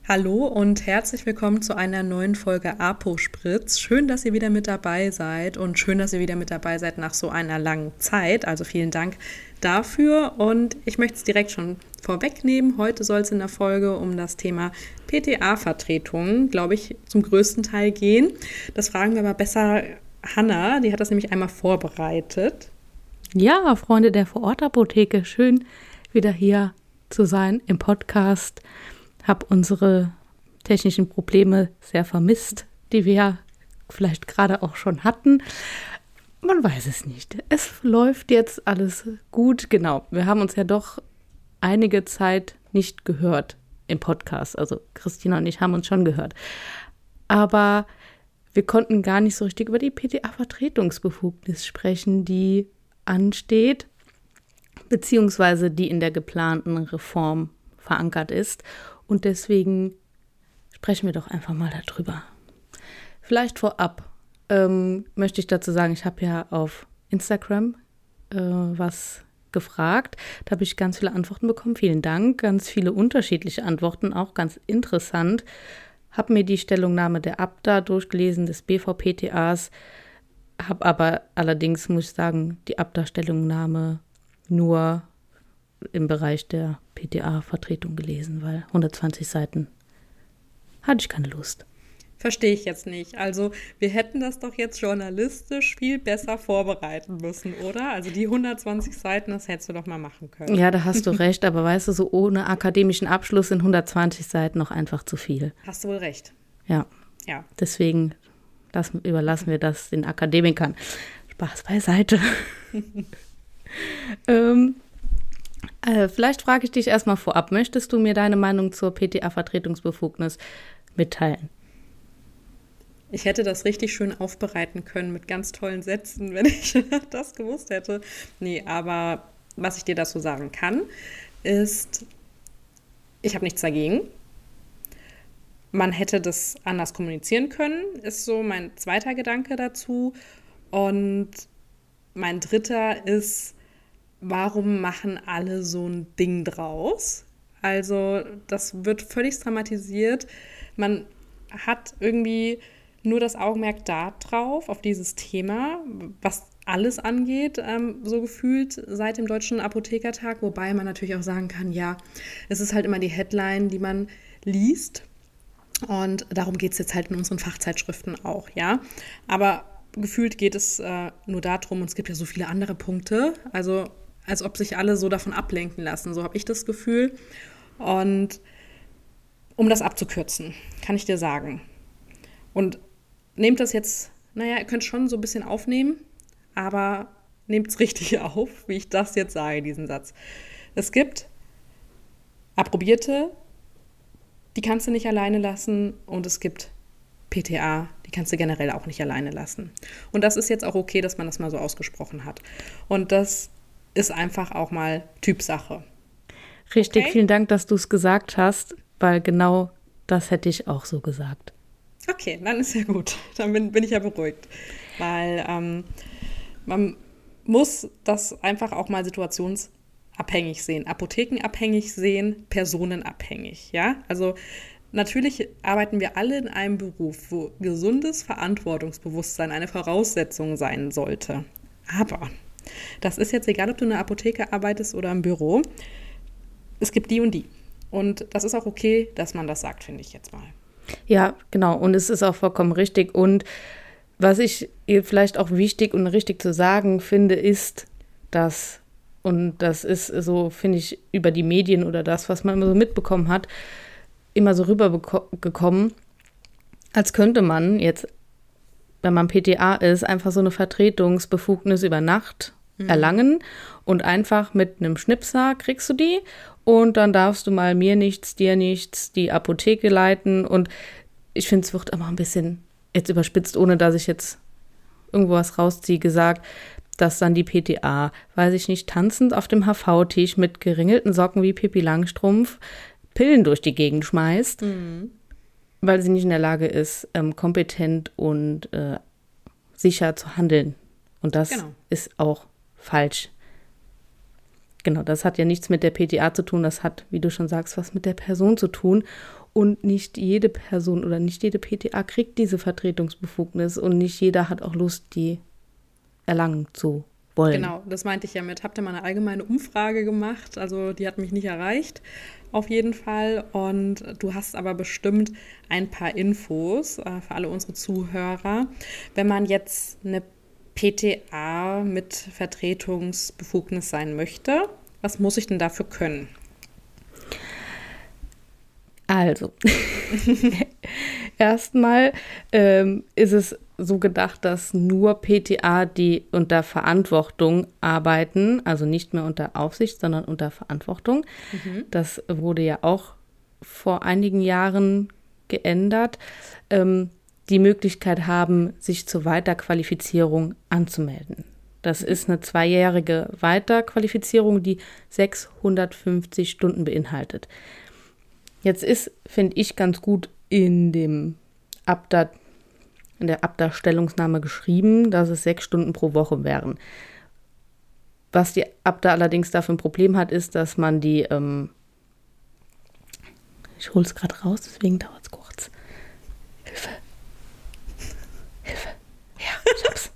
Hallo und herzlich willkommen zu einer neuen Folge Apo-Spritz. Schön, dass ihr wieder mit dabei seid und schön, dass ihr wieder mit dabei seid nach so einer langen Zeit. Also vielen Dank dafür und ich möchte es direkt schon vorwegnehmen. Heute soll es in der Folge um das Thema PTA-Vertretung, glaube ich, zum größten Teil gehen. Das fragen wir aber besser Hanna, die hat das nämlich einmal vorbereitet. Ja, Freunde der Vorortapotheke, schön wieder hier zu sein im Podcast. Habe unsere technischen Probleme sehr vermisst, die wir ja vielleicht gerade auch schon hatten. Man weiß es nicht. Es läuft jetzt alles gut. Genau, wir haben uns ja doch einige Zeit nicht gehört im Podcast. Also Christina und ich haben uns schon gehört. Aber wir konnten gar nicht so richtig über die PTA-Vertretungsbefugnis sprechen, die ansteht, beziehungsweise die in der geplanten Reform verankert ist. Und deswegen sprechen wir doch einfach mal darüber. Vielleicht vorab möchte ich dazu sagen, ich habe ja auf Instagram was gefragt. Da habe ich ganz viele Antworten bekommen. Vielen Dank. Ganz viele unterschiedliche Antworten, auch ganz interessant. Habe mir die Stellungnahme der ABDA durchgelesen, des BVPTAs. Habe aber allerdings, muss ich sagen, die ABDA-Stellungnahme nur im Bereich der PTA-Vertretung gelesen, weil 120 Seiten hatte ich keine Lust. Verstehe ich jetzt nicht. Also wir hätten das doch jetzt journalistisch viel besser vorbereiten müssen, oder? Also die 120 Seiten, das hättest du doch mal machen können. Ja, da hast du recht, aber weißt du, so ohne akademischen Abschluss sind 120 Seiten noch einfach zu viel. Hast du wohl recht. Ja. Deswegen überlassen wir das den Akademikern. Spaß beiseite. Vielleicht frage ich dich erstmal vorab, möchtest du mir deine Meinung zur PTA-Vertretungsbefugnis mitteilen? Ich hätte das richtig schön aufbereiten können mit ganz tollen Sätzen, wenn ich das gewusst hätte. Nee, aber was ich dir dazu sagen kann, ist, ich habe nichts dagegen. Man hätte das anders kommunizieren können, ist so mein zweiter Gedanke dazu. Und mein dritter ist, warum machen alle so ein Ding draus? Also das wird völlig dramatisiert. Man hat irgendwie nur das Augenmerk da drauf, auf dieses Thema, was alles angeht, so gefühlt seit dem Deutschen Apothekertag. Wobei man natürlich auch sagen kann, ja, es ist halt immer die Headline, die man liest. Und darum geht es jetzt halt in unseren Fachzeitschriften auch, ja. Aber gefühlt geht es nur darum, und es gibt ja so viele andere Punkte, also als ob sich alle so davon ablenken lassen, so habe ich das Gefühl. Und um das abzukürzen, kann ich dir sagen. Und nehmt das jetzt, ihr könnt schon so ein bisschen aufnehmen, aber nehmt es richtig auf, wie ich das jetzt sage, diesen Satz. Es gibt Approbierte, die kannst du nicht alleine lassen, und es gibt PTA, die kannst du generell auch nicht alleine lassen. Und das ist jetzt auch okay, dass man das mal so ausgesprochen hat. Und das ist einfach auch mal Typsache. Richtig, Okay? Vielen Dank, dass du es gesagt hast, weil genau das hätte ich auch so gesagt. Okay, dann ist ja gut. Dann bin ich ja beruhigt. Weil man muss das einfach auch mal situationsabhängig sehen, apothekenabhängig sehen, personenabhängig. Ja? Also natürlich arbeiten wir alle in einem Beruf, wo gesundes Verantwortungsbewusstsein eine Voraussetzung sein sollte. Aber das ist jetzt egal, ob du in der Apotheke arbeitest oder im Büro. Es gibt die und die. Und das ist auch okay, dass man das sagt, finde ich jetzt mal. Ja, genau. Und es ist auch vollkommen richtig. Und was ich vielleicht auch wichtig und richtig zu sagen finde, ist, dass, und das ist so, finde ich, über die Medien oder das, was man immer so mitbekommen hat, immer so rübergekommen, als könnte man jetzt, wenn man PTA ist, einfach so eine Vertretungsbefugnis über Nacht erlangen und einfach mit einem Schnipser kriegst du die und dann darfst du mal mir nichts, dir nichts, die Apotheke leiten. Und ich finde, es wird immer ein bisschen jetzt überspitzt, ohne dass ich jetzt irgendwo was rausziehe, gesagt, dass dann die PTA, weiß ich nicht, tanzend auf dem HV-Tisch mit geringelten Socken wie Pippi Langstrumpf Pillen durch die Gegend schmeißt, weil sie nicht in der Lage ist, kompetent und sicher zu handeln. Und das ist auch falsch. Genau, das hat ja nichts mit der PTA zu tun, das hat, wie du schon sagst, was mit der Person zu tun. Und nicht jede Person oder nicht jede PTA kriegt diese Vertretungsbefugnis und nicht jeder hat auch Lust, die erlangen zu wollen. Genau, das meinte ich ja mit. Habt ihr mal eine allgemeine Umfrage gemacht? Also die hat mich nicht erreicht, auf jeden Fall. Und du hast aber bestimmt ein paar Infos für alle unsere Zuhörer. Wenn man jetzt eine PTA mit Vertretungsbefugnis sein möchte, was muss ich denn dafür können? Also, erstmal ist es so gedacht, dass nur PTA, die unter Verantwortung arbeiten, also nicht mehr unter Aufsicht, sondern unter Verantwortung. Das wurde ja auch vor einigen Jahren geändert, die Möglichkeit haben, sich zur Weiterqualifizierung anzumelden. Das ist eine 2-jährige Weiterqualifizierung, die 650 Stunden beinhaltet. Jetzt ist, finde ich, ganz gut in der Abda-Stellungnahme geschrieben, dass es 6 Stunden pro Woche wären. Was die Abda allerdings dafür ein Problem hat, ist, dass man die, ich hole es gerade raus, deswegen dauert es kurz. Hilfe. Ja, ich hab's.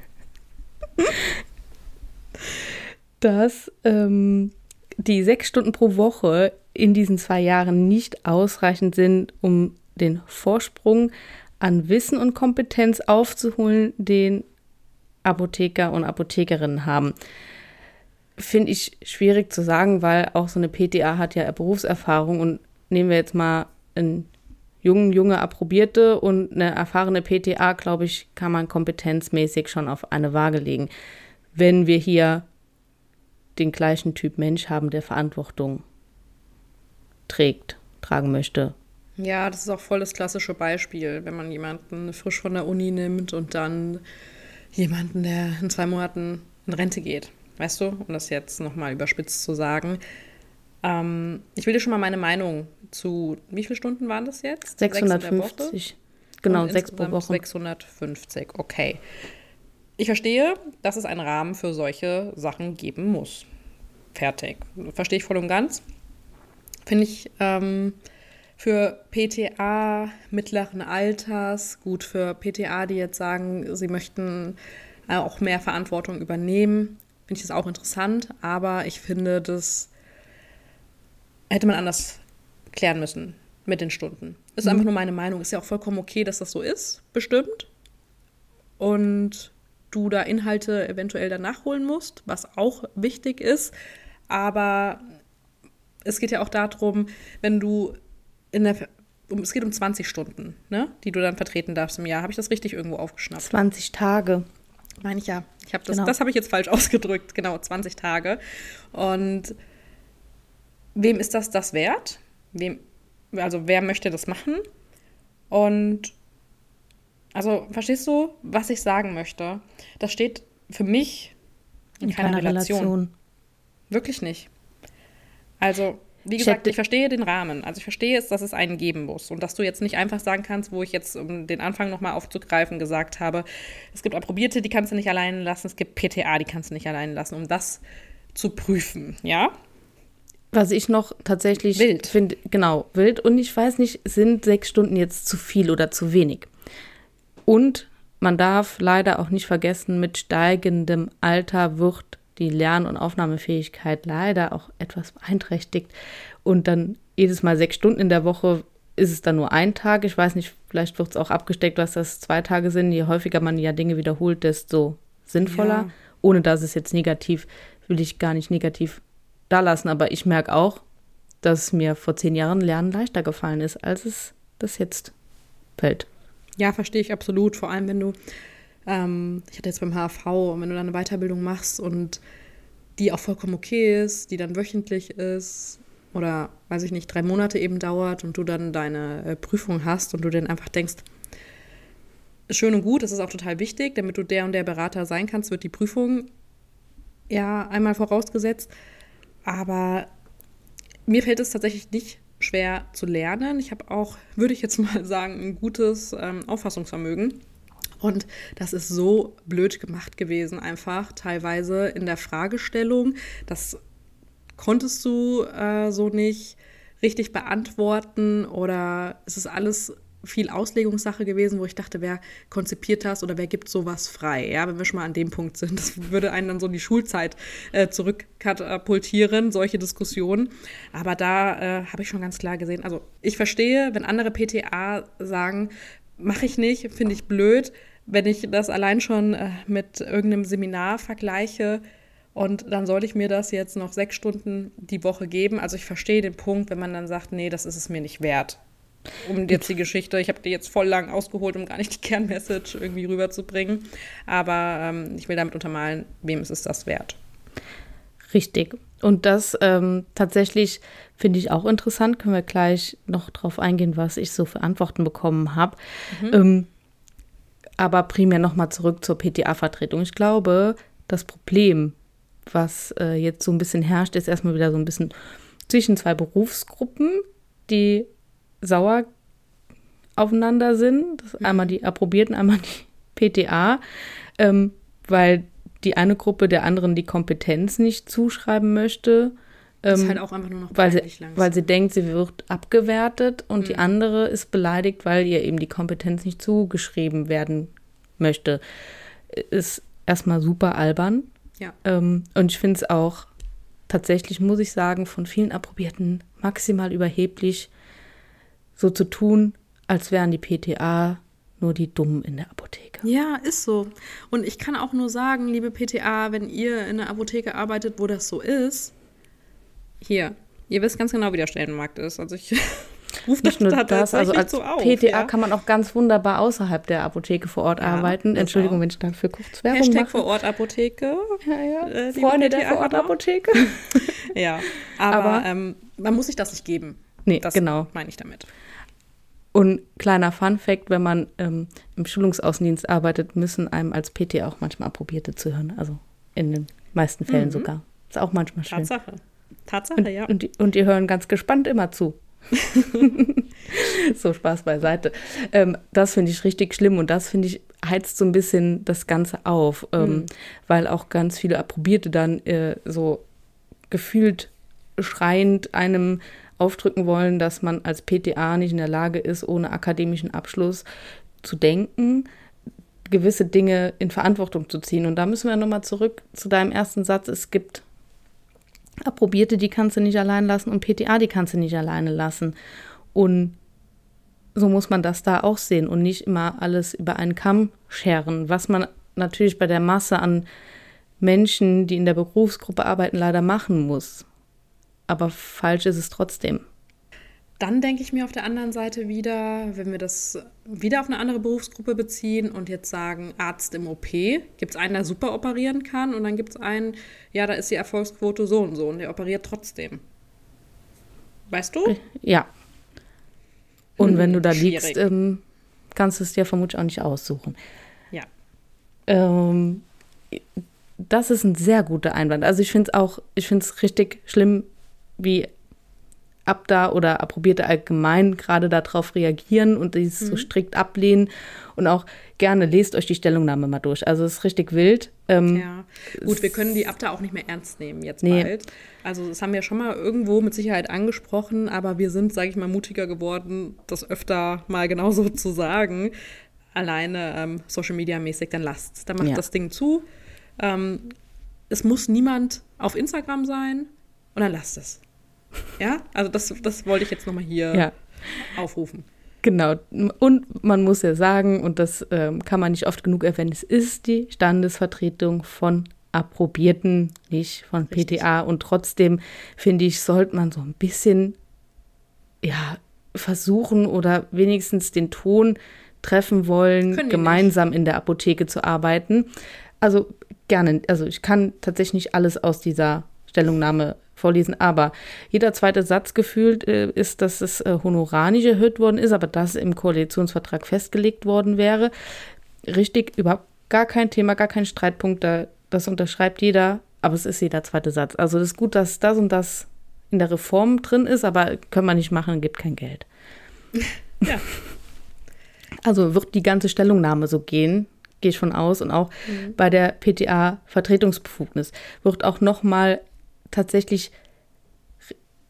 Dass die 6 Stunden pro Woche in diesen 2 Jahren nicht ausreichend sind, um den Vorsprung an Wissen und Kompetenz aufzuholen, den Apotheker und Apothekerinnen haben. Finde ich schwierig zu sagen, weil auch so eine PTA hat ja Berufserfahrung und nehmen wir jetzt mal einen junge Approbierte und eine erfahrene PTA, glaube ich, kann man kompetenzmäßig schon auf eine Waage legen. Wenn wir hier den gleichen Typ Mensch haben, der Verantwortung tragen möchte. Ja, das ist auch voll das klassische Beispiel, wenn man jemanden frisch von der Uni nimmt und dann jemanden, der in 2 Monaten in Rente geht. Weißt du, um das jetzt nochmal überspitzt zu sagen. Ich will dir schon mal meine Meinung zu, wie viele Stunden waren das jetzt? 650. Genau, 6 pro Woche. 650, okay. Ich verstehe, dass es einen Rahmen für solche Sachen geben muss. Fertig. Verstehe ich voll und ganz. Finde ich für PTA mittleren Alters, gut für PTA, die jetzt sagen, sie möchten auch mehr Verantwortung übernehmen, finde ich das auch interessant. Aber ich finde, das hätte man anders klären müssen mit den Stunden. Das ist einfach nur meine Meinung. Ist ja auch vollkommen okay, dass das so ist, bestimmt. Und du da Inhalte eventuell dann nachholen musst, was auch wichtig ist. Aber es geht ja auch darum, wenn du es geht um 20 Stunden, ne, die du dann vertreten darfst im Jahr. Habe ich das richtig irgendwo aufgeschnappt? 20 Tage. Meine ich ja. Genau. Das habe ich jetzt falsch ausgedrückt. Genau, 20 Tage. Und wem ist das wert? Wer möchte das machen? Und also, verstehst du, was ich sagen möchte? Das steht für mich in keiner Relation. Wirklich nicht. Also, wie gesagt, ich verstehe den Rahmen. Also ich verstehe es, dass es einen geben muss. Und dass du jetzt nicht einfach sagen kannst, wo ich jetzt, um den Anfang nochmal aufzugreifen, gesagt habe, es gibt Approbierte, die kannst du nicht alleine lassen, es gibt PTA, die kannst du nicht alleine lassen, um das zu prüfen, ja? Was ich noch tatsächlich finde, genau, wild. Und ich weiß nicht, sind 6 Stunden jetzt zu viel oder zu wenig? Und man darf leider auch nicht vergessen, mit steigendem Alter wird die Lern- und Aufnahmefähigkeit leider auch etwas beeinträchtigt. Und dann jedes Mal 6 Stunden in der Woche ist es dann nur ein Tag. Ich weiß nicht, vielleicht wird es auch abgesteckt, was das 2 Tage sind. Je häufiger man ja Dinge wiederholt, desto sinnvoller. Ja. Ohne dass es jetzt negativ, will ich gar nicht negativ da lassen. Aber ich merke auch, dass mir vor 10 Jahren Lernen leichter gefallen ist, als es das jetzt fällt. Ja, verstehe ich absolut. Vor allem, wenn du ich hatte jetzt beim HAV, wenn du dann eine Weiterbildung machst und die auch vollkommen okay ist, die dann wöchentlich ist oder, weiß ich nicht, 3 Monate eben dauert und du dann deine Prüfung hast und du dann einfach denkst, schön und gut, das ist auch total wichtig, damit du der und der Berater sein kannst, wird die Prüfung ja einmal vorausgesetzt. Aber mir fällt es tatsächlich nicht schwer zu lernen. Ich habe auch, würde ich jetzt mal sagen, ein gutes Auffassungsvermögen. Und das ist so blöd gemacht gewesen, einfach teilweise in der Fragestellung. Das konntest du so nicht richtig beantworten oder ist es alles viel Auslegungssache gewesen, wo ich dachte, wer konzipiert das oder wer gibt sowas frei? Ja, wenn wir schon mal an dem Punkt sind, das würde einen dann so in die Schulzeit zurückkatapultieren, solche Diskussionen. Aber da habe ich schon ganz klar gesehen, also ich verstehe, wenn andere PTA sagen, mache ich nicht, finde ich blöd, wenn ich das allein schon mit irgendeinem Seminar vergleiche und dann sollte ich mir das jetzt noch 6 Stunden die Woche geben. Also ich verstehe den Punkt, wenn man dann sagt, nee, das ist es mir nicht wert. Um jetzt die Geschichte, ich habe die jetzt voll lang ausgeholt, um gar nicht die Kernmessage irgendwie rüberzubringen. Aber ich will damit untermalen, wem ist es das wert? Richtig. Und das tatsächlich finde ich auch interessant. Können wir gleich noch drauf eingehen, was ich so für Antworten bekommen habe. Aber primär nochmal zurück zur PTA-Vertretung. Ich glaube, das Problem, was jetzt so ein bisschen herrscht, ist erstmal wieder so ein bisschen zwischen 2 Berufsgruppen, die sauer aufeinander sind. Das ist einmal die Approbierten, einmal die PTA, weil die eine Gruppe der anderen die Kompetenz nicht zuschreiben möchte. Das ist halt auch einfach nur noch weil sie denkt, sie wird abgewertet und die andere ist beleidigt, weil ihr eben die Kompetenz nicht zugeschrieben werden möchte. Ist erstmal super albern. Ja. Und ich finde es auch tatsächlich, muss ich sagen, von vielen Approbierten maximal überheblich, so zu tun, als wären die PTA nur die Dummen in der Apotheke. Ja, ist so. Und ich kann auch nur sagen, liebe PTA, wenn ihr in einer Apotheke arbeitet, wo das so ist, hier, ihr wisst ganz genau, wie der Stellenmarkt ist. Also ich rufe das tatsächlich also als so auf. PTA kann man auch ganz wunderbar außerhalb der Apotheke vor Ort arbeiten. Entschuldigung, wenn ich dafür kurz Werbung mache. Hashtag Vorortapotheke. Ja. Freunde der Vorortapotheke. Ja, aber man muss sich das nicht geben. Nee, das genau. meine ich damit. Und kleiner Fun-Fact, wenn man im Schulungsaußendienst arbeitet, müssen einem als PTA auch manchmal Approbierte zuhören. Also in den meisten Fällen sogar. Ist auch manchmal schön. Tatsache, ja. Und die hören ganz gespannt immer zu. So, Spaß beiseite. Das finde ich richtig schlimm und das, finde ich, heizt so ein bisschen das Ganze auf, weil auch ganz viele Approbierte dann so gefühlt schreiend einem aufdrücken wollen, dass man als PTA nicht in der Lage ist, ohne akademischen Abschluss zu denken, gewisse Dinge in Verantwortung zu ziehen. Und da müssen wir nochmal zurück zu deinem ersten Satz. Es gibt Approbierte, die kannst du nicht allein lassen und PTA, die kannst du nicht alleine lassen. Und so muss man das da auch sehen und nicht immer alles über einen Kamm scheren, was man natürlich bei der Masse an Menschen, die in der Berufsgruppe arbeiten, leider machen muss. Aber falsch ist es trotzdem. Dann denke ich mir auf der anderen Seite wieder, wenn wir das wieder auf eine andere Berufsgruppe beziehen und jetzt sagen, Arzt im OP, gibt es einen, der super operieren kann und dann gibt es einen, ja, da ist die Erfolgsquote so und der operiert trotzdem. Weißt du? Ja. Und wenn du da schwierig. liegst, kannst du es dir vermutlich auch nicht aussuchen. Ja. Das ist ein sehr guter Einwand. Also ich finde es richtig schlimm, wie Abda oder Approbierte allgemein gerade darauf reagieren und dies so strikt ablehnen und auch gerne lest euch die Stellungnahme mal durch. Also es ist richtig wild. Ja, gut, wir können die Abda auch nicht mehr ernst nehmen jetzt bald. Also das haben wir schon mal irgendwo mit Sicherheit angesprochen, aber wir sind, sage ich mal, mutiger geworden, das öfter mal genauso zu sagen. Alleine Social-Media-mäßig, dann lasst's. Dann macht das Ding zu. Es muss niemand auf Instagram sein und dann lasst es. Ja, also das wollte ich jetzt nochmal hier aufrufen. Genau, und man muss ja sagen, und das kann man nicht oft genug erwähnen, es ist die Standesvertretung von Approbierten, nicht von PTA. Und trotzdem, finde ich, sollte man so ein bisschen versuchen oder wenigstens den Ton treffen wollen, gemeinsam in der Apotheke zu arbeiten. Also gerne, also ich kann tatsächlich nicht alles aus dieser Stellungnahme vorlesen, aber jeder zweite Satz gefühlt ist, dass das Honorar nicht erhöht worden ist, aber das im Koalitionsvertrag festgelegt worden wäre. Richtig, überhaupt gar kein Thema, gar kein Streitpunkt, das unterschreibt jeder, aber es ist jeder zweite Satz. Also das ist gut, dass das und das in der Reform drin ist, aber können wir nicht machen, gibt kein Geld. Ja. Also wird die ganze Stellungnahme so gehen, gehe ich von aus, und auch bei der PTA-Vertretungsbefugnis wird auch nochmal tatsächlich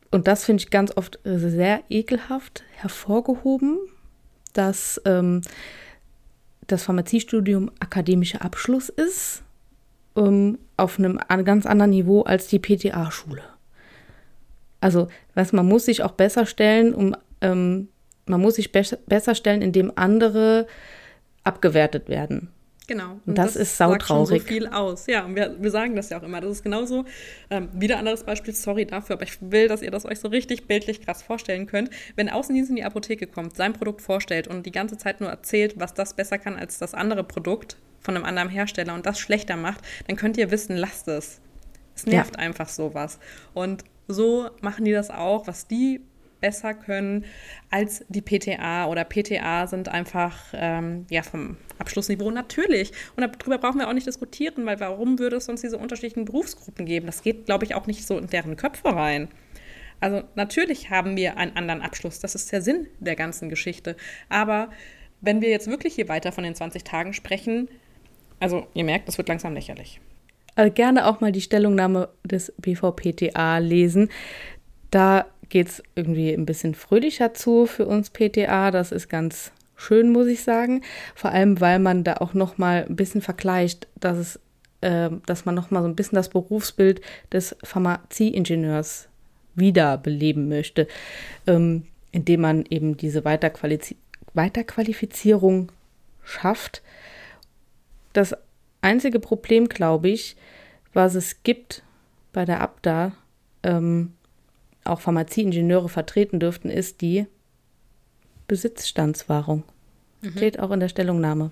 und das finde ich ganz oft sehr ekelhaft hervorgehoben, dass das Pharmaziestudium akademischer Abschluss ist, auf einem ganz anderen Niveau als die PTA-Schule. Also, man muss sich auch besser stellen, besser stellen, indem andere abgewertet werden. Genau. Und das ist sautraurig. Sagt schon so viel aus. Ja, und wir sagen das ja auch immer. Das ist genauso, wieder ein anderes Beispiel, sorry dafür, aber ich will, dass ihr das euch so richtig bildlich krass vorstellen könnt. Wenn Außendienst in die Apotheke kommt, sein Produkt vorstellt und die ganze Zeit nur erzählt, was das besser kann als das andere Produkt von einem anderen Hersteller und das schlechter macht, dann könnt ihr wissen, lasst es. Es nervt einfach sowas. Und so machen die das auch, was die besser können als die PTA oder PTA sind einfach vom Abschlussniveau natürlich. Und darüber brauchen wir auch nicht diskutieren, weil warum würde es sonst diese unterschiedlichen Berufsgruppen geben? Das geht, glaube ich, auch nicht so in deren Köpfe rein. Also natürlich haben wir einen anderen Abschluss. Das ist der Sinn der ganzen Geschichte. Aber wenn wir jetzt wirklich hier weiter von den 20 Tagen sprechen, also ihr merkt, das wird langsam lächerlich. Also gerne auch mal die Stellungnahme des BVPTA lesen. Da geht es irgendwie ein bisschen fröhlicher zu für uns PTA. Das ist ganz schön, muss ich sagen. Vor allem, weil man da auch noch mal ein bisschen vergleicht, dass man noch mal so ein bisschen das Berufsbild des Pharmazieingenieurs wiederbeleben möchte, indem man eben diese Weiterqualifizierung schafft. Das einzige Problem, glaube ich, was es gibt bei der ABDA, auch Pharmazieingenieure vertreten dürften, ist die Besitzstandswahrung. Steht auch in der Stellungnahme.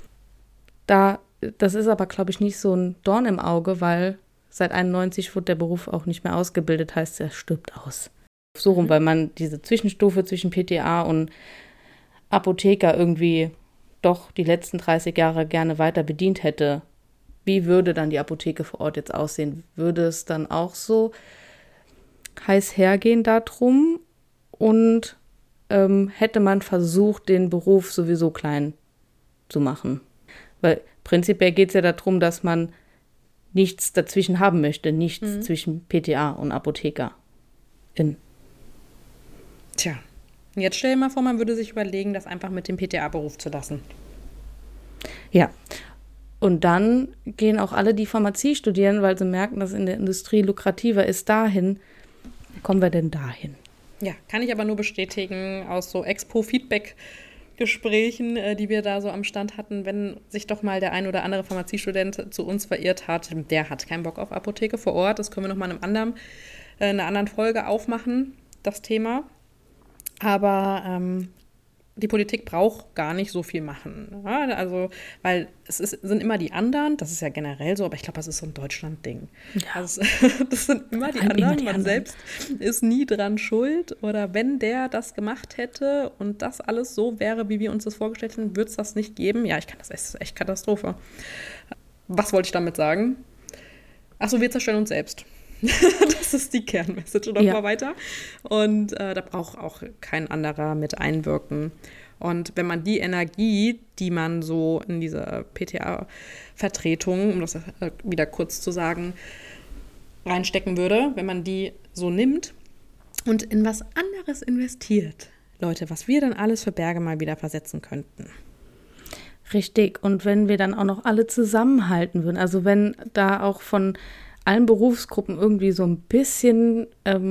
Das ist aber, glaube ich, nicht so ein Dorn im Auge, weil seit 91 wurde der Beruf auch nicht mehr ausgebildet, heißt, er stirbt aus. So rum, weil man diese Zwischenstufe zwischen PTA und Apotheker irgendwie doch die letzten 30 Jahre gerne weiter bedient hätte. Wie würde dann die Apotheke vor Ort jetzt aussehen? Würde es dann auch so heiß hergehen darum und hätte man versucht, den Beruf sowieso klein zu machen? Weil prinzipiell geht es ja darum, dass man nichts dazwischen haben möchte, nichts zwischen PTA und Apotheker. Tja, jetzt stell dir mal vor, man würde sich überlegen, das einfach mit dem PTA-Beruf zu lassen. Ja, und dann gehen auch alle, die Pharmazie studieren, weil sie merken, dass in der Industrie lukrativer ist, dahin. Wie kommen wir denn dahin? Ja, kann ich aber nur bestätigen aus so Expo-Feedback-Gesprächen, die wir da so am Stand hatten, wenn sich doch mal der ein oder andere Pharmaziestudent zu uns verirrt hat, der hat keinen Bock auf Apotheke vor Ort. Das können wir nochmal in einer anderen Folge aufmachen, das Thema. Aber die Politik braucht gar nicht so viel machen. Ja? Also, weil sind immer die anderen, das ist ja generell so, aber ich glaube, das ist so ein Deutschland-Ding. Ja. Also, das sind immer die anderen, man selbst ist nie dran schuld. Oder wenn der das gemacht hätte und das alles so wäre, wie wir uns das vorgestellt hätten, würde es das nicht geben. Ja, das ist echt Katastrophe. Was wollte ich damit sagen? Achso, wir zerstören uns selbst. Das ist die Kernmessage. Und mal weiter. Und da braucht auch kein anderer mit einwirken. Und wenn man die Energie, die man so in diese PTA-Vertretung, um das wieder kurz zu sagen, reinstecken würde, wenn man die so nimmt und in was anderes investiert, Leute, was wir dann alles für Berge mal wieder versetzen könnten. Richtig. Und wenn wir dann auch noch alle zusammenhalten würden, also wenn da auch von allen Berufsgruppen irgendwie so ein bisschen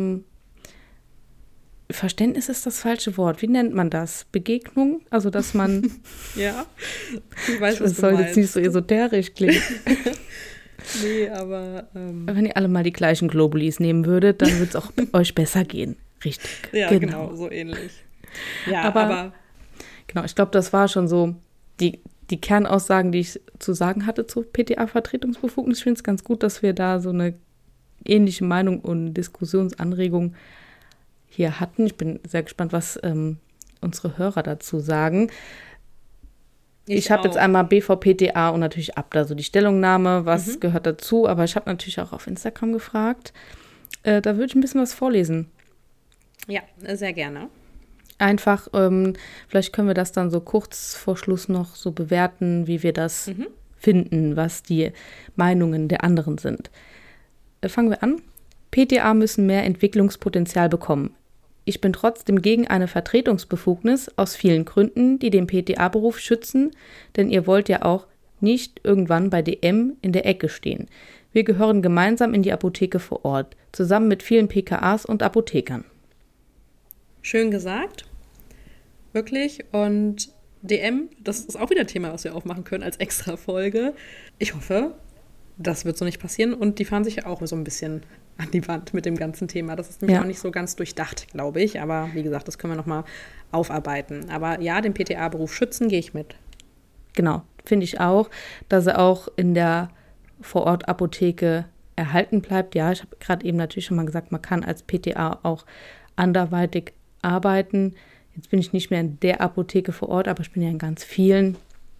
Verständnis ist das falsche Wort. Wie nennt man das? Begegnung? Also, dass man ja, ich weiß, was du meinst. Das soll jetzt nicht so esoterisch klingen. Nee, aber wenn ihr alle mal die gleichen Globulis nehmen würdet, dann würde es auch euch besser gehen. Richtig. Ja, genau, so ähnlich. Ja, aber genau, ich glaube, das war schon so die Kernaussagen, die ich zu sagen hatte zur PTA-Vertretungsbefugnis. Ich finde es ganz gut, dass wir da so eine ähnliche Meinung und Diskussionsanregung hier hatten. Ich bin sehr gespannt, was unsere Hörer dazu sagen. Ich habe jetzt einmal BVPTA und natürlich ABDA, also die Stellungnahme, was gehört dazu. Aber ich habe natürlich auch auf Instagram gefragt. Da würde ich ein bisschen was vorlesen. Ja, sehr gerne. Einfach, vielleicht können wir das dann so kurz vor Schluss noch so bewerten, wie wir das finden, was die Meinungen der anderen sind. Fangen wir an. PTA müssen mehr Entwicklungspotenzial bekommen. Ich bin trotzdem gegen eine Vertretungsbefugnis aus vielen Gründen, die den PTA-Beruf schützen, denn ihr wollt ja auch nicht irgendwann bei DM in der Ecke stehen. Wir gehören gemeinsam in die Apotheke vor Ort, zusammen mit vielen PKAs und Apothekern. Schön gesagt. Wirklich. Und DM, das ist auch wieder ein Thema, was wir aufmachen können als extra Folge. Ich hoffe, das wird so nicht passieren. Und die fahren sich ja auch so ein bisschen an die Wand mit dem ganzen Thema. Das ist nämlich auch nicht so ganz durchdacht, glaube ich. Aber wie gesagt, das können wir nochmal aufarbeiten. Aber ja, den PTA-Beruf schützen, gehe ich mit. Genau, finde ich auch, dass er auch in der Vorort-Apotheke erhalten bleibt. Ja, ich habe gerade eben natürlich schon mal gesagt, man kann als PTA auch anderweitig arbeiten. Jetzt bin ich nicht mehr in der Apotheke vor Ort, aber ich bin ja in ganz vielen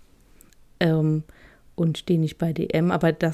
und stehe nicht bei DM. Aber da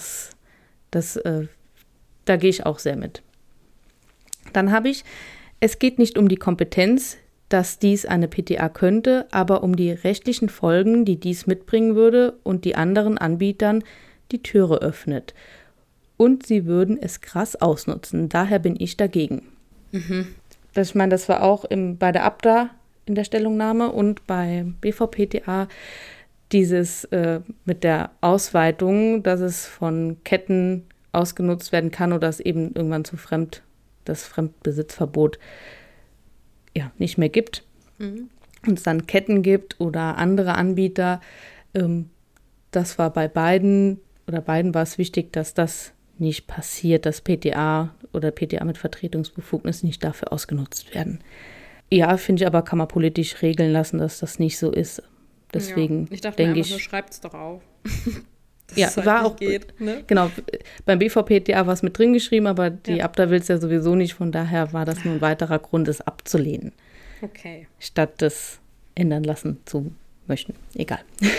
gehe ich auch sehr mit. Dann habe ich, es geht nicht um die Kompetenz, dass dies eine PTA könnte, aber um die rechtlichen Folgen, die dies mitbringen würde und die anderen Anbietern die Türe öffnet. Und sie würden es krass ausnutzen. Daher bin ich dagegen. Ich meine, das war auch bei der ABDA in der Stellungnahme und bei BVPTA dieses mit der Ausweitung, dass es von Ketten ausgenutzt werden kann oder dass eben irgendwann das Fremdbesitzverbot nicht mehr gibt und es dann Ketten gibt oder andere Anbieter. Das war bei beiden war es wichtig, dass das nicht passiert, dass PTA oder PTA mit Vertretungsbefugnis nicht dafür ausgenutzt werden. Ja, finde ich aber, kann man politisch regeln lassen, dass das nicht so ist. Deswegen ich dachte mir einfach nur, schreibt es doch auf. Ja, halt war auch geht, ne? Genau, beim BVPTA war es mit drin geschrieben, aber die ABDA will es ja sowieso nicht, von daher war das nur ein weiterer Grund, es abzulehnen. Okay. Statt das ändern lassen zu möchten. Egal.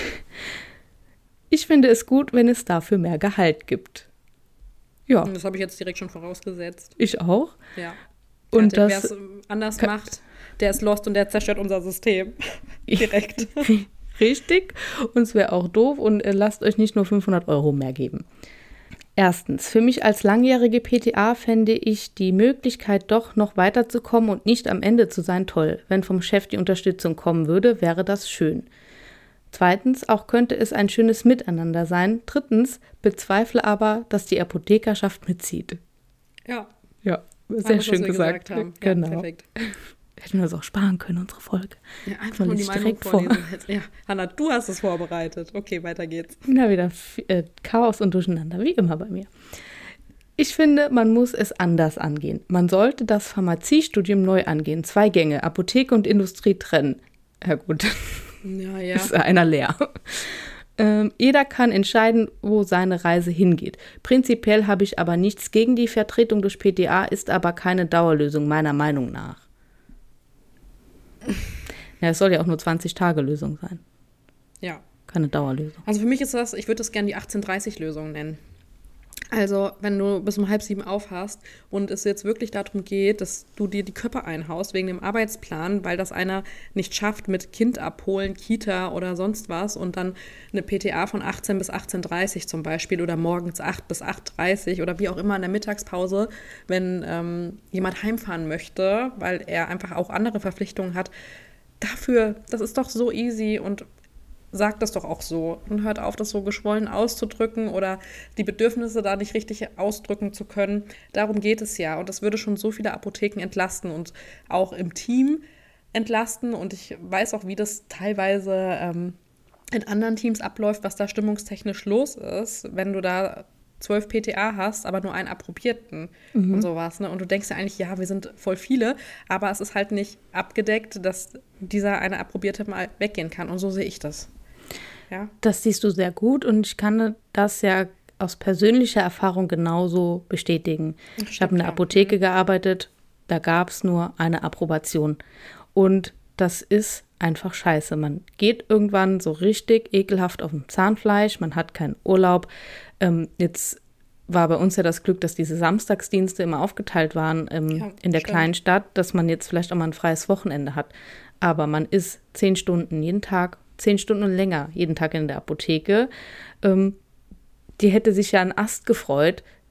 Ich finde es gut, wenn es dafür mehr Gehalt gibt. Ja. Das habe ich jetzt direkt schon vorausgesetzt. Ich auch. Ja. Und wer es anders macht, der ist lost und der zerstört unser System. Direkt. Richtig. Und es wäre auch doof und lasst euch nicht nur 500 € mehr geben. Erstens, für mich als langjährige PTA fände ich die Möglichkeit, doch noch weiterzukommen und nicht am Ende zu sein, toll. Wenn vom Chef die Unterstützung kommen würde, wäre das schön. Zweitens, auch könnte es ein schönes Miteinander sein. Drittens, bezweifle aber, dass die Apothekerschaft mitzieht. Ja. Ja, sehr schön gesagt. Haben. Genau. Ja, perfekt. Hätten wir das auch sparen können, unsere Folge. Ja, einfach nur die Meinung vorlesen. Ja, Hannah, du hast es vorbereitet. Okay, weiter geht's. Na, wieder Chaos und Durcheinander, wie immer bei mir. Ich finde, man muss es anders angehen. Man sollte das Pharmaziestudium neu angehen. 2 Gänge, Apotheke und Industrie trennen. Ja gut, ja. Ist einer leer. Jeder kann entscheiden, wo seine Reise hingeht. Prinzipiell habe ich aber nichts gegen die Vertretung durch PTA, ist aber keine Dauerlösung meiner Meinung nach. Ja, es soll ja auch nur 20-Tage-Lösung sein. Ja. Keine Dauerlösung. Also für mich ist das, ich würde das gerne die 18:30-Lösung nennen. Also, wenn du bis um 6:30 auf hast und es jetzt wirklich darum geht, dass du dir die Köpfe einhaust wegen dem Arbeitsplan, weil das einer nicht schafft mit Kind abholen, Kita oder sonst was und dann eine PTA von 18 bis 18:30 zum Beispiel oder morgens 8 bis 8:30 oder wie auch immer in der Mittagspause, wenn jemand heimfahren möchte, weil er einfach auch andere Verpflichtungen hat. Dafür, das ist doch so easy und sagt das doch auch so und hört auf, das so geschwollen auszudrücken oder die Bedürfnisse da nicht richtig ausdrücken zu können. Darum geht es ja und das würde schon so viele Apotheken entlasten und auch im Team entlasten und ich weiß auch, wie das teilweise in anderen Teams abläuft, was da stimmungstechnisch los ist, wenn du da 12 PTA hast, aber nur einen Approbierten und sowas. Ne? Und du denkst ja eigentlich, ja, wir sind voll viele, aber es ist halt nicht abgedeckt, dass dieser eine Approbierte mal weggehen kann. Und so sehe ich das. Ja? Das siehst du sehr gut und ich kann das ja aus persönlicher Erfahrung genauso bestätigen. Ich habe in der Apotheke gearbeitet, da gab es nur eine Approbation. Und das ist einfach scheiße. Man geht irgendwann so richtig ekelhaft auf dem Zahnfleisch, man hat keinen Urlaub. Jetzt war bei uns ja das Glück, dass diese Samstagsdienste immer aufgeteilt waren in der kleinen Stadt, dass man jetzt vielleicht auch mal ein freies Wochenende hat. Aber man ist 10 Stunden jeden Tag, 10 Stunden und länger jeden Tag in der Apotheke. Die hätte sich ja einen Ast gefreut,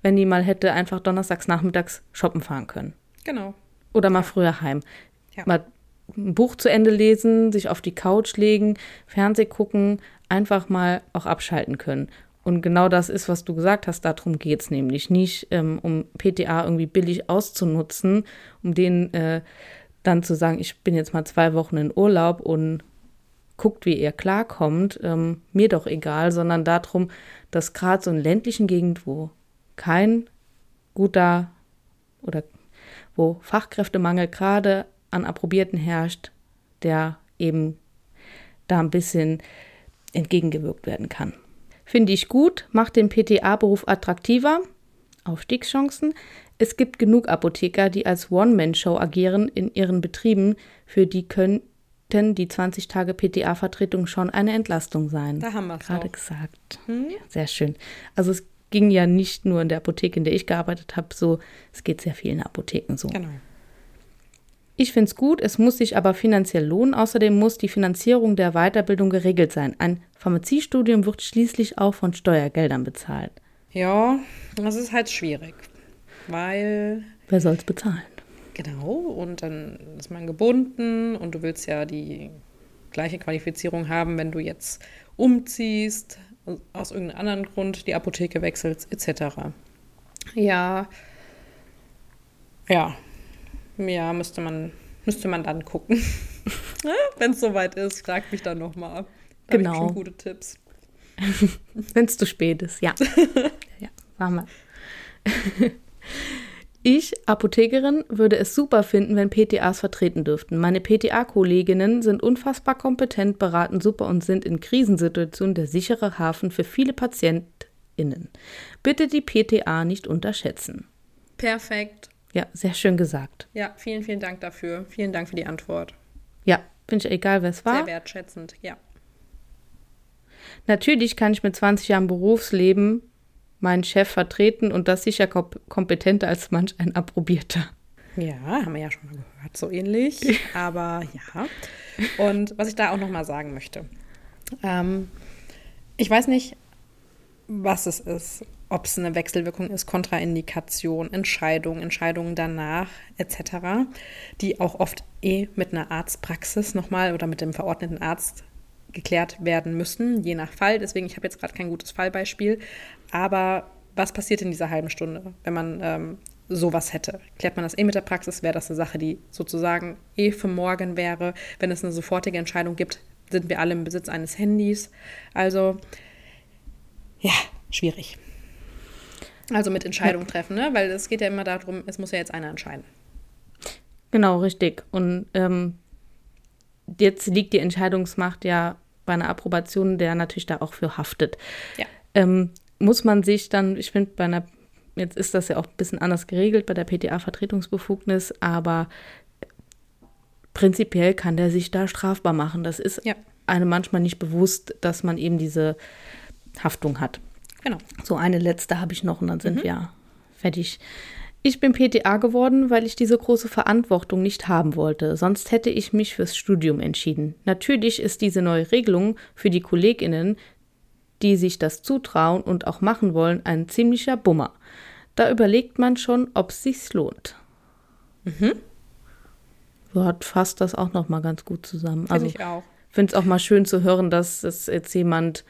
wenn die mal hätte einfach donnerstags nachmittags shoppen fahren können. Genau. Oder mal früher heim. Ja. Mal ein Buch zu Ende lesen, sich auf die Couch legen, Fernseh gucken, einfach mal auch abschalten können. Und genau das ist, was du gesagt hast, darum geht es nämlich. Nicht, um PTA irgendwie billig auszunutzen, um denen dann zu sagen, ich bin jetzt mal 2 Wochen in Urlaub und guckt, wie ihr klarkommt, mir doch egal, sondern darum, dass gerade so in ländlichen Gegenden, wo kein guter oder wo Fachkräftemangel gerade an Approbierten herrscht, der eben da ein bisschen entgegengewirkt werden kann. Finde ich gut, macht den PTA-Beruf attraktiver, Aufstiegschancen. Es gibt genug Apotheker, die als One-Man-Show agieren in ihren Betrieben, für die könnten die 20 Tage PTA-Vertretung schon eine Entlastung sein. Da haben wir es gerade auch gesagt. Ja, sehr schön. Also es ging ja nicht nur in der Apotheke, in der ich gearbeitet habe, so, es geht sehr vielen Apotheken so. Genau. Ich finde es gut, es muss sich aber finanziell lohnen. Außerdem muss die Finanzierung der Weiterbildung geregelt sein. Ein Pharmaziestudium wird schließlich auch von Steuergeldern bezahlt. Ja, das ist halt schwierig, weil... Wer soll es bezahlen? Genau, und dann ist man gebunden und du willst ja die gleiche Qualifizierung haben, wenn du jetzt umziehst, aus irgendeinem anderen Grund die Apotheke wechselst, etc. Ja, müsste man dann gucken. Wenn es soweit ist, frag mich dann nochmal. Da Genau. habe ich schon gute Tipps. Wenn es zu spät ist, ja. Ja, machen wir. Ich, Apothekerin, würde es super finden, wenn PTAs vertreten dürften. Meine PTA-Kolleginnen sind unfassbar kompetent, beraten super und sind in Krisensituationen der sichere Hafen für viele PatientInnen. Bitte die PTA nicht unterschätzen. Perfekt. Ja, sehr schön gesagt. Ja, vielen, vielen Dank dafür. Vielen Dank für die Antwort. Ja, finde ich egal, wer es war. Sehr wertschätzend, ja. Natürlich kann ich mit 20 Jahren Berufsleben meinen Chef vertreten und das sicher kompetenter als manch ein Approbierter. Ja, haben wir ja schon mal gehört, so ähnlich. Aber ja. Und was ich da auch noch mal sagen möchte. Ich weiß nicht, was es ist, ob es eine Wechselwirkung ist, Kontraindikation, Entscheidungen danach etc., die auch oft mit einer Arztpraxis nochmal oder mit dem verordneten Arzt geklärt werden müssen, je nach Fall. Deswegen, ich habe jetzt gerade kein gutes Fallbeispiel. Aber was passiert in dieser halben Stunde, wenn man sowas hätte? Klärt man das mit der Praxis, wäre das eine Sache, die sozusagen für morgen wäre. Wenn es eine sofortige Entscheidung gibt, sind wir alle im Besitz eines Handys. Also, ja, schwierig. Also mit Entscheidung treffen, ne? Weil es geht ja immer darum, es muss ja jetzt einer entscheiden. Genau, richtig. Und jetzt liegt die Entscheidungsmacht ja bei einer Approbation, der natürlich da auch für haftet. Ja. Muss man sich dann, ich finde, jetzt ist das ja auch ein bisschen anders geregelt bei der PTA-Vertretungsbefugnis, aber prinzipiell kann der sich da strafbar machen. Das ist einem manchmal nicht bewusst, dass man eben diese Haftung hat. Genau. So, eine letzte habe ich noch und dann sind wir fertig. Ich bin PTA geworden, weil ich diese große Verantwortung nicht haben wollte. Sonst hätte ich mich fürs Studium entschieden. Natürlich ist diese neue Regelung für die KollegInnen, die sich das zutrauen und auch machen wollen, ein ziemlicher Bummer. Da überlegt man schon, ob es sich lohnt. Hat fasst das auch noch mal ganz gut zusammen. Finde ich auch. Finde es auch mal schön zu hören, dass es jetzt jemand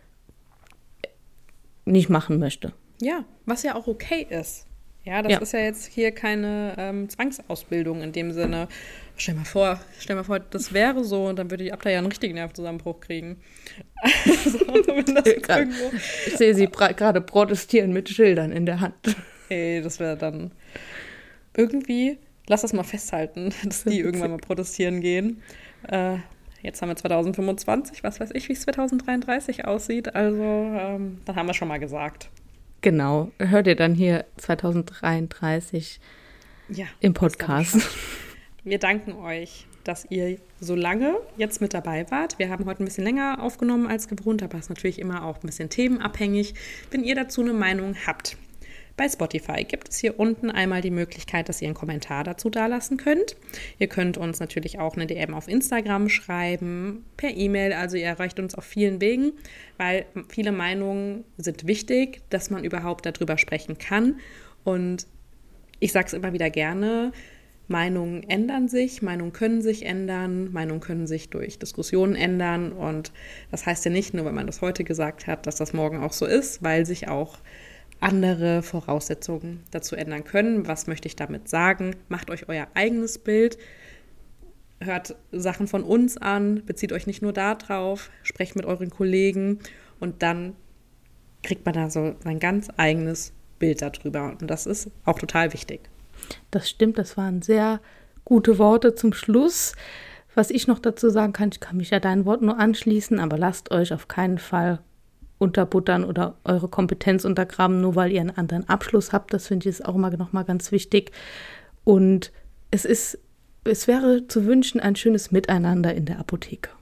nicht machen möchte. Ja, was ja auch okay ist. Ja, das ist ja jetzt hier keine Zwangsausbildung in dem Sinne. Stell mal vor, das wäre so und dann würde die Abda ja einen richtigen Nervenzusammenbruch kriegen. Also, ich sehe sie gerade protestieren mit Schildern in der Hand. Ey, das wäre dann irgendwie, lass das mal festhalten, dass die irgendwann mal protestieren gehen. Jetzt haben wir 2025, was weiß ich, wie es 2033 aussieht. Also, dann haben wir schon mal gesagt. Genau, hört ihr dann hier 2033 im Podcast. Wir danken euch, dass ihr so lange jetzt mit dabei wart. Wir haben heute ein bisschen länger aufgenommen als gewohnt, aber es ist natürlich immer auch ein bisschen themenabhängig. Wenn ihr dazu eine Meinung habt, Bei Spotify gibt es hier unten einmal die Möglichkeit, dass ihr einen Kommentar dazu dalassen könnt. Ihr könnt uns natürlich auch eine DM auf Instagram schreiben, per E-Mail, also ihr erreicht uns auf vielen Wegen, weil viele Meinungen sind wichtig, dass man überhaupt darüber sprechen kann. Und ich sage es immer wieder gerne, Meinungen ändern sich, Meinungen können sich ändern, Meinungen können sich durch Diskussionen ändern und das heißt ja nicht nur, wenn man das heute gesagt hat, dass das morgen auch so ist, weil sich auch andere Voraussetzungen dazu ändern können. Was möchte ich damit sagen? Macht euch euer eigenes Bild, hört Sachen von uns an, bezieht euch nicht nur da drauf, sprecht mit euren Kollegen und dann kriegt man da so sein ganz eigenes Bild darüber und das ist auch total wichtig. Das stimmt, das waren sehr gute Worte zum Schluss. Was ich noch dazu sagen kann, ich kann mich ja deinen Worten nur anschließen, aber lasst euch auf keinen Fall unterbuttern oder eure Kompetenz untergraben, nur weil ihr einen anderen Abschluss habt. Das finde ich ist auch immer noch mal ganz wichtig. Und es wäre zu wünschen ein schönes Miteinander in der Apotheke.